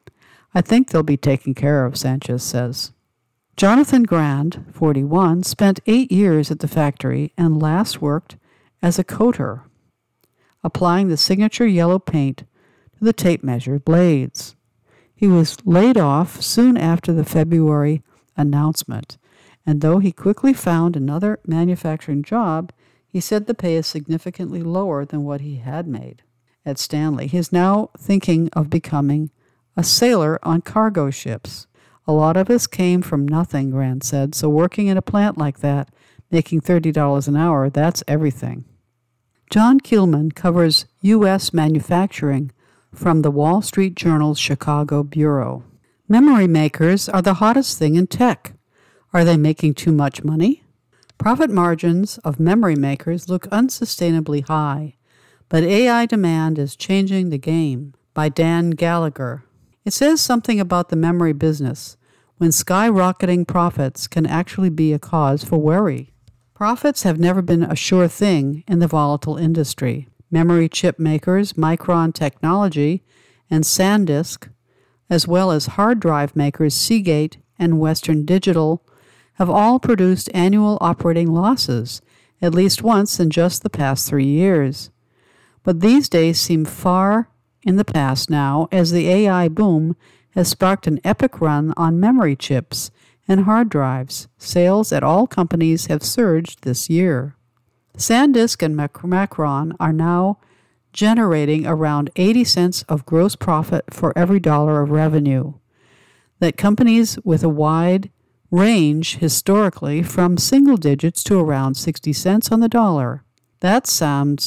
A: I think they'll be taken care of, Sanchez says. Jonathan Grand, forty-one, spent eight years at the factory and last worked as a coater, applying the signature yellow paint to the tape measure blades. He was laid off soon after the February announcement, and though he quickly found another manufacturing job, he said the pay is significantly lower than what he had made at Stanley. He is now thinking of becoming a sailor on cargo ships. A lot of us came from nothing, Grant said, so working in a plant like that, making thirty dollars an hour, that's everything. John Kielman covers U S manufacturing from the Wall Street Journal's Chicago Bureau. Memory makers are the hottest thing in tech. Are they making too much money? Profit margins of memory makers look unsustainably high, but A I demand is changing the game, by Dan Gallagher. It says something about the memory business when skyrocketing profits can actually be a cause for worry. Profits have never been a sure thing in the volatile industry. Memory chip makers Micron Technology and SanDisk, as well as hard drive makers Seagate and Western Digital, have all produced annual operating losses, at least once in just the past three years. But these days seem far in the past now, as the A I boom has sparked an epic run on memory chips and hard drives. Sales at all companies have surged this year. SanDisk and Micron are now generating around eighty cents of gross profit for every dollar of revenue. That companies with a wide range historically from single digits to around sixty cents on the dollar. That sounds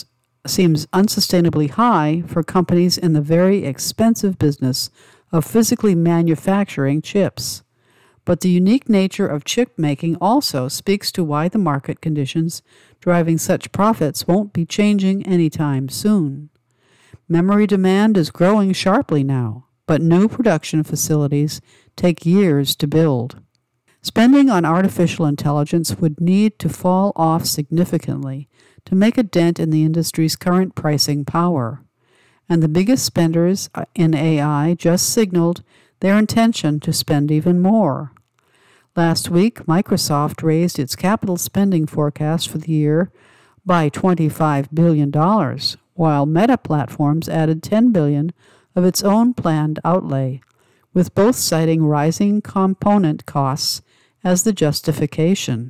A: seems unsustainably high for companies in the very expensive business of physically manufacturing chips. But the unique nature of chip making also speaks to why the market conditions driving such profits won't be changing anytime soon. Memory demand is growing sharply now, but new production facilities take years to build. Spending on artificial intelligence would need to fall off significantly to make a dent in the industry's current pricing power. And the biggest spenders in A I just signaled their intention to spend even more. Last week, Microsoft raised its capital spending forecast for the year by twenty-five billion dollars, while Meta Platforms added ten billion dollars of its own planned outlay, with both citing rising component costs as the justification.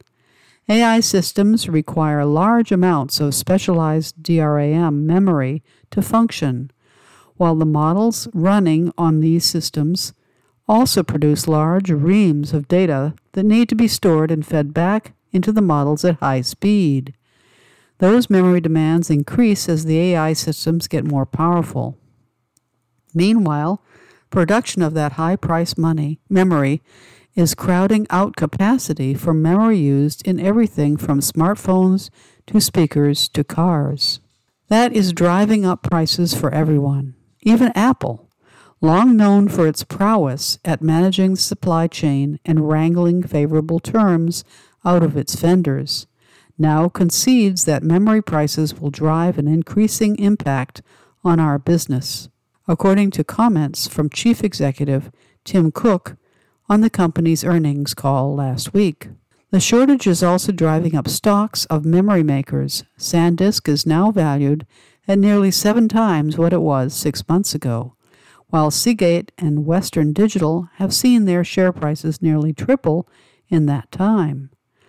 A: A I systems require large amounts of specialized D RAM memory to function, while the models running on these systems also produce large reams of data that need to be stored and fed back into the models at high speed. Those memory demands increase as the A I systems get more powerful. Meanwhile, production of that high-price money memory is crowding out capacity for memory used in everything from smartphones to speakers to cars. That is driving up prices for everyone, even Apple, long known for its prowess at managing the supply chain and wrangling favorable terms out of its vendors, now concedes that memory prices will drive an increasing impact on our business, according to comments from Chief Executive Tim Cook on the company's earnings call last week. The shortage is also driving up stocks of memory makers. SanDisk is now valued at nearly seven times what it was six months ago, while Seagate and Western Digital have seen their share prices nearly triple in that time.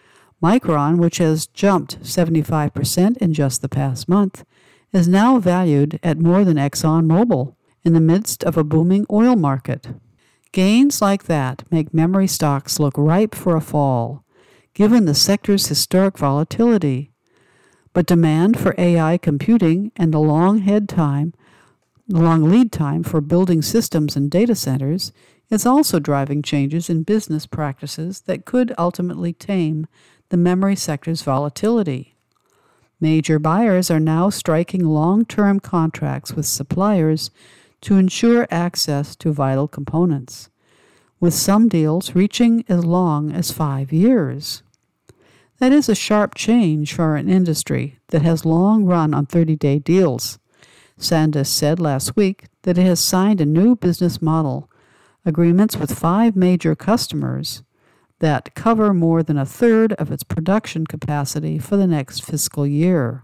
A: Micron, which has jumped seventy-five percent in just the past month, is now valued at more than ExxonMobil in the midst of a booming oil market. Gains like that make memory stocks look ripe for a fall, given the sector's historic volatility. But demand for A I computing and the long head time, the long lead time for building systems and data centers is also driving changes in business practices that could ultimately tame the memory sector's volatility. Major buyers are now striking long-term contracts with suppliers to ensure access to vital components, with some deals reaching as long as five years. That is a sharp change for an industry that has long run on thirty-day deals. SanDisk said last week that it has signed a new business model, agreements with five major customers that cover more than a third of its production capacity for the next fiscal year.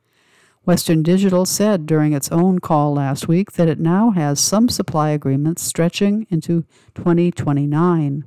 A: Western Digital said during its own call last week that it now has some supply agreements stretching into twenty twenty-nine.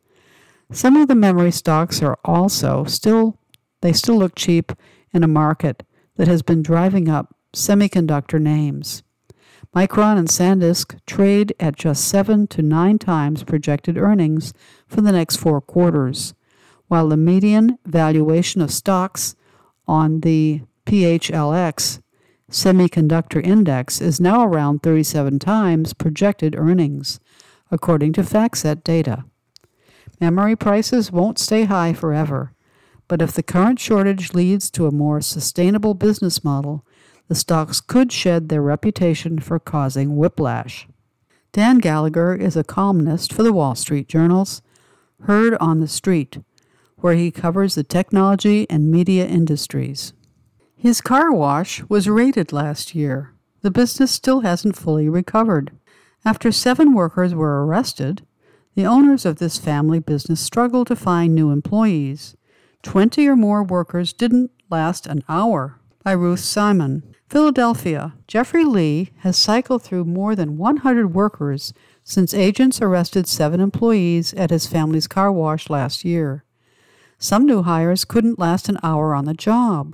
A: Some of the memory stocks are also still, they still look cheap in a market that has been driving up semiconductor names. Micron and SanDisk trade at just seven to nine times projected earnings for the next four quarters, while the median valuation of stocks on the P H L X Semiconductor Index is now around thirty-seven times projected earnings, according to FactSet data. Memory prices won't stay high forever, but if the current shortage leads to a more sustainable business model, the stocks could shed their reputation for causing whiplash. Dan Gallagher is a columnist for the Wall Street Journal's Heard on the Street, where he covers the technology and media industries. His car wash was raided last year. The business still hasn't fully recovered. After seven workers were arrested, the owners of this family business struggled to find new employees. Twenty or more workers didn't last an hour. By Ruth Simon. Philadelphia. Jeffrey Lee has cycled through more than one hundred workers since agents arrested seven employees at his family's car wash last year. Some new hires couldn't last an hour on the job.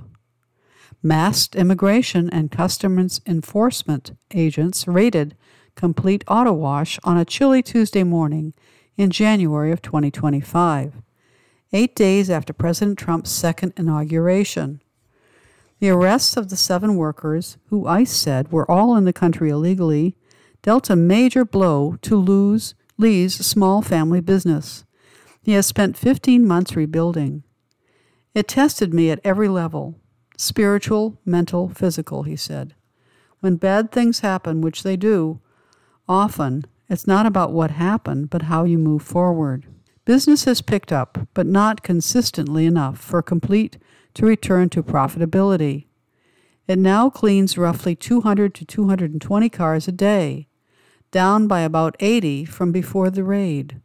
A: Masked immigration and customs enforcement agents raided Complete Auto Wash on a chilly Tuesday morning in January of twenty twenty-five, eight days after President Trump's second inauguration. The arrests of the seven workers, who ICE said were all in the country illegally, dealt a major blow to Lou's, Lee's small family business. He has spent fifteen months rebuilding. It tested me at every level, spiritual, mental, physical, he said. When bad things happen, which they do, often, it's not about what happened, but how you move forward. Business has picked up, but not consistently enough for Complete to return to profitability. It now cleans roughly two hundred to two hundred twenty cars a day, down by about eighty from before the raid.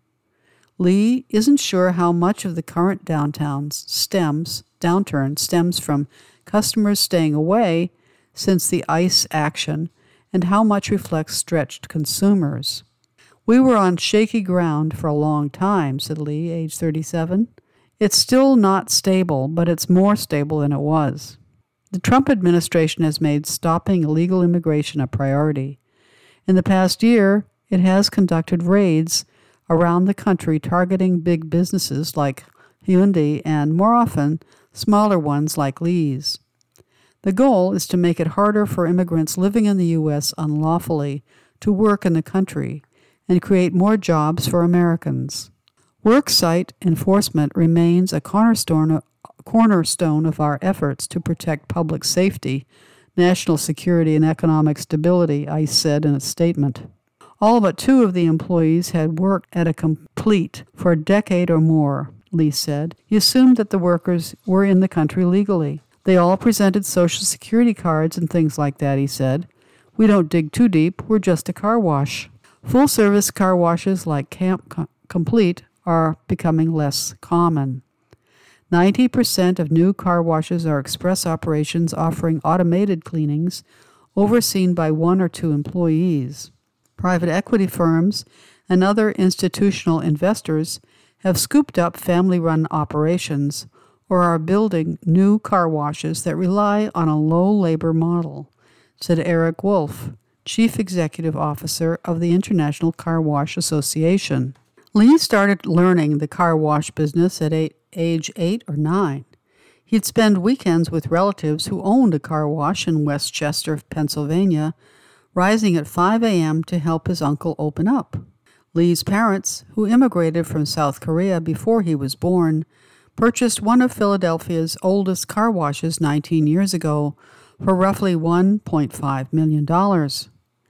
A: Lee isn't sure how much of the current downtown stems, downturn stems from customers staying away since the ICE action and how much reflects stretched consumers. We were on shaky ground for a long time, said Lee, age thirty-seven. It's still not stable, but it's more stable than it was. The Trump administration has made stopping illegal immigration a priority. In the past year, it has conducted raids around the country targeting big businesses like Hyundai and, more often, smaller ones like Lee's. The goal is to make it harder for immigrants living in the U S unlawfully to work in the country and create more jobs for Americans. Worksite enforcement remains a cornerstone, cornerstone of our efforts to protect public safety, national security, and economic stability, ICE said in a statement. All but two of the employees had worked at a Complete for a decade or more, Lee said. He assumed that the workers were in the country legally. They all presented Social Security cards and things like that, he said. We don't dig too deep. We're just a car wash. Full-service car washes like Camp Complete are becoming less common. ninety percent of new car washes are express operations offering automated cleanings overseen by one or two employees. Private equity firms and other institutional investors have scooped up family-run operations or are building new car washes that rely on a low-labor model, said Eric Wolf, Chief Executive Officer of the International Car Wash Association. Lee started learning the car wash business at eight, age eight or nine. He'd spend weekends with relatives who owned a car wash in Westchester, Pennsylvania, rising at five a.m. to help his uncle open up. Lee's parents, who immigrated from South Korea before he was born, purchased one of Philadelphia's oldest car washes nineteen years ago for roughly one point five million dollars.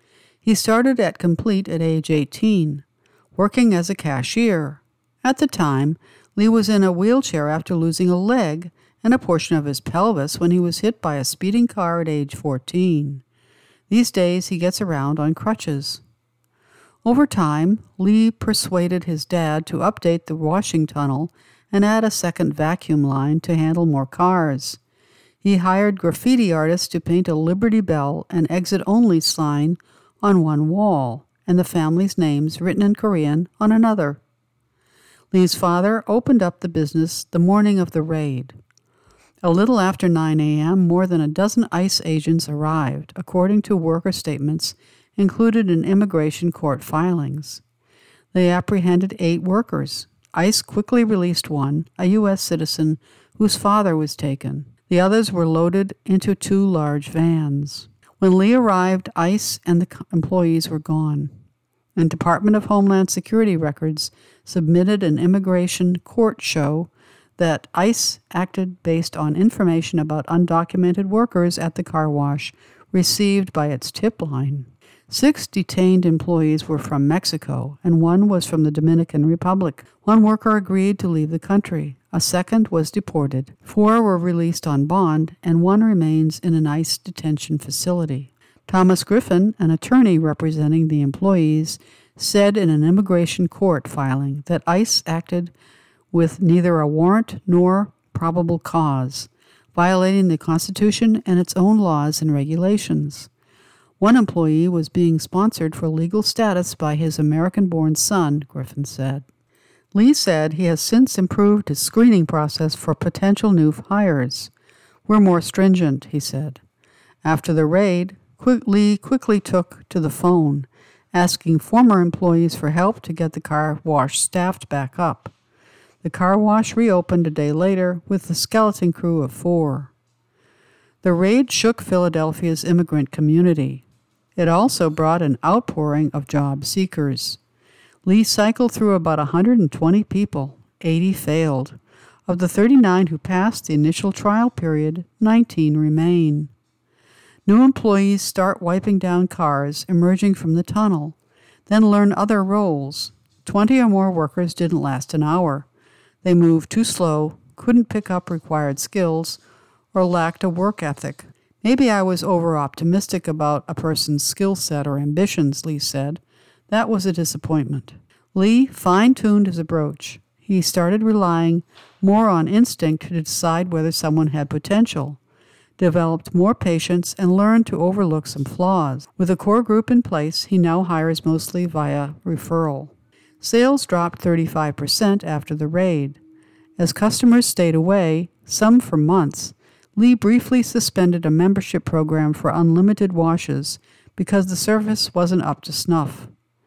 A: He started at Complete at age eighteen, working as a cashier. At the time, Lee was in a wheelchair after losing a leg and a portion of his pelvis when he was hit by a speeding car at age fourteen. These days, he gets around on crutches. Over time, Lee persuaded his dad to update the washing tunnel and add a second vacuum line to handle more cars. He hired graffiti artists to paint a Liberty Bell and exit-only sign on one wall, and the family's names written in Korean on another. Lee's father opened up the business the morning of the raid. A little after nine a.m., more than a dozen ICE agents arrived, according to worker statements included in immigration court filings. They apprehended eight workers. ICE quickly released one, a U S citizen whose father was taken. The others were loaded into two large vans. When Lee arrived, ICE and the employees were gone, and Department of Homeland Security records submitted an immigration court show that ICE acted based on information about undocumented workers at the car wash received by its tip line. Six detained employees were from Mexico, and one was from the Dominican Republic. One worker agreed to leave the country. A second was deported. Four were released on bond, and one remains in an ICE detention facility. Thomas Griffin, an attorney representing the employees, said in an immigration court filing that ICE acted with neither a warrant nor probable cause, violating the Constitution and its own laws and regulations. One employee was being sponsored for legal status by his American-born son, Griffin said. Lee said he has since improved his screening process for potential new hires. We're more stringent, he said. After the raid, Quick, Lee quickly took to the phone, asking former employees for help to get the car wash staffed back up. The car wash reopened a day later with a skeleton crew of four. The raid shook Philadelphia's immigrant community. It also brought an outpouring of job seekers. Lee cycled through about one hundred twenty people. eighty failed. Of the thirty-nine who passed the initial trial period, nineteen remain. New employees start wiping down cars emerging from the tunnel, then learn other roles. Twenty or more workers didn't last an hour. They moved too slow, couldn't pick up required skills, or lacked a work ethic. Maybe I was over-optimistic about a person's skill set or ambitions, Lee said. That was a disappointment. Lee fine-tuned his approach. He started relying more on instinct to decide whether someone had potential, developed more patience, and learned to overlook some flaws. With a core group in place, he now hires mostly via referral. Sales dropped thirty-five percent after the raid. As customers stayed away, some for months, Lee briefly suspended a membership program for unlimited washes because the service wasn't up to snuff.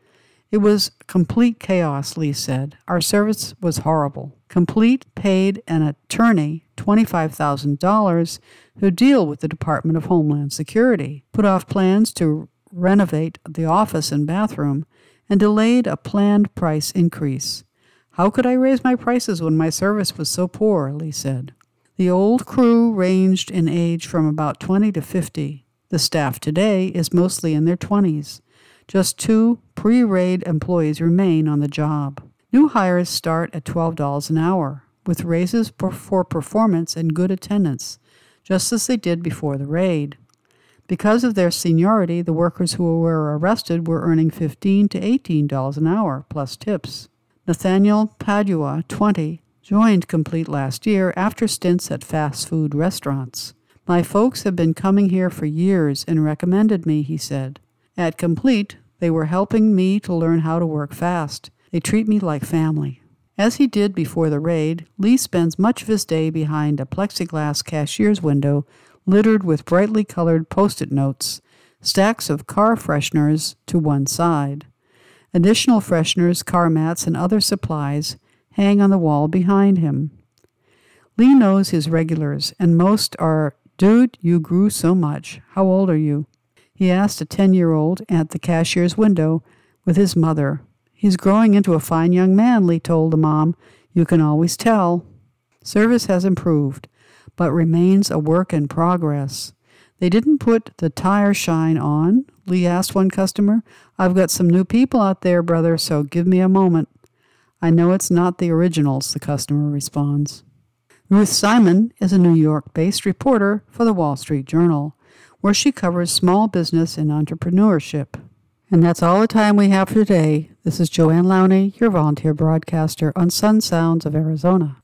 A: It was complete chaos, Lee said. Our service was horrible. Complete paid an attorney twenty-five thousand dollars to deal with the Department of Homeland Security, put off plans to renovate the office and bathroom, and delayed a planned price increase. How could I raise my prices when my service was so poor, Lee said. The old crew ranged in age from about twenty to fifty. The staff today is mostly in their twenties. Just two pre-raid employees remain on the job. New hires start at twelve dollars an hour, with raises for performance and good attendance, just as they did before the raid. Because of their seniority, the workers who were arrested were earning fifteen to eighteen dollars an hour, plus tips. Nathaniel Padua, twenty, joined Complete last year after stints at fast food restaurants. My folks have been coming here for years and recommended me, he said. At Complete, they were helping me to learn how to work fast. They treat me like family. As he did before the raid, Lee spends much of his day behind a plexiglass cashier's window littered with brightly colored Post-it notes, stacks of car fresheners to one side. Additional fresheners, car mats, and other supplies hang on the wall behind him. Lee knows his regulars, and most are, "Dude, you grew so much. How old are you?" He asked a ten-year-old at the cashier's window with his mother. "He's growing into a fine young man," Lee told the mom. "You can always tell." Service has improved, but remains a work in progress. "They didn't put the tire shine on?" Lee asked one customer. "I've got some new people out there, brother, so give me a moment." "I know it's not the originals," the customer responds. Ruth Simon is a New York-based reporter for the Wall Street Journal, where she covers small business and entrepreneurship. And that's all the time we have for today. This is Joanne Lowney, your volunteer broadcaster on Sun Sounds of Arizona.